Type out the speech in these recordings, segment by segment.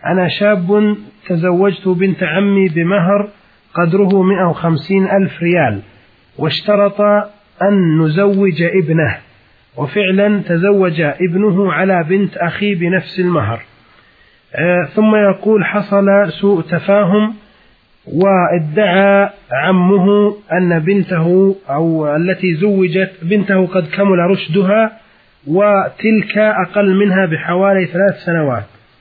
أنا شاب تزوجت بنت عمي بمهر قدره 150,000 ريال، واشترط أن نزوج ابنه، وفعلا تزوج ابنه على بنت أخي بنفس المهر. ثم يقول حصل سوء تفاهم، وادعى عمه أن بنته أو التي زوجت بنته قد كمل رشدها، وتلك أقل منها بحوالي 3 سنوات،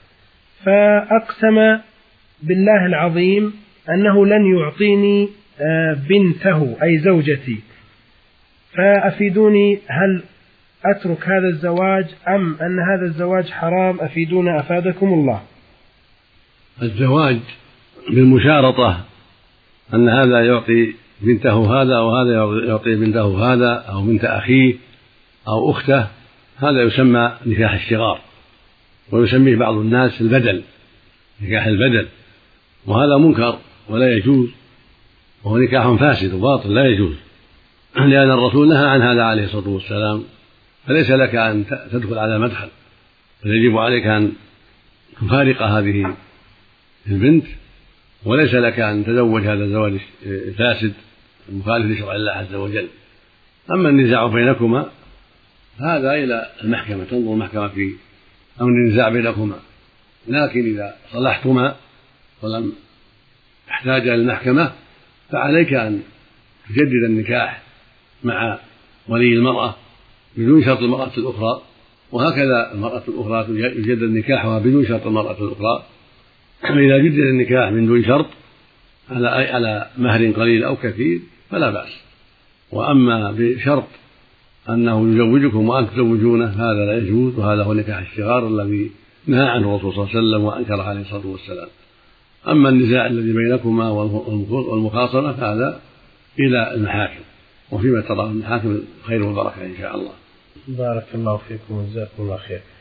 فأقسم بالله العظيم أنه لن يعطيني بنته أي زوجتي، فأفيدوني، هل أترك هذا الزواج أم أن هذا الزواج حرام؟ أفيدونا أفادكم الله. الزواج بالمشارطة أن هذا يعطي بنته هذا وهذا يعطي بنته هذا أو بنت أخيه أو أخته، هذا يسمى نكاح الشغار، ويسميه بعض الناس البدل، نكاح البدل، وهذا منكر ولا يجوز، وهو نكاح فاسد وباطل لا يجوز، لأن الرسول نهى عن هذا عليه الصلاة والسلام، فليس لك أن تدخل على مدخل، فيجب عليك أن تفارق هذه البنت، وليس لك أن تزوج هذا الزواج الفاسد المخالف لشرع الله عز وجل. أما النزاع بينكما هذا إلى المحكمة، تنظر المحكمة في أمر النزاع بينكما، لكن إذا صلحتما ولم تحتاج للمحكمة فعليك أن تجدد النكاح مع ولي المرأة بدون شرط المرأة الأخرى، وهكذا المرأة الأخرى يجدد نكاحها بدون شرط المرأة الأخرى. إذا جدد النكاح من دون شرط على مهر قليل أو كثير فلا بأس، وأما بشرط أنه يزوجكم وأنتم تزوجونه هذا لا يجوز، وهذا هو نكاح الشغار الذي نهى عنه الرسول صلى الله عليه وسلم وأنكره عليه الصلاة والسلام. أما النزاع الذي بينكما والمخاصمة فهذا إلى المحاكم، وفيما ترى المحاكم الخير والبركة إن شاء الله. بارك الله فيكم وجزاكم الله خير.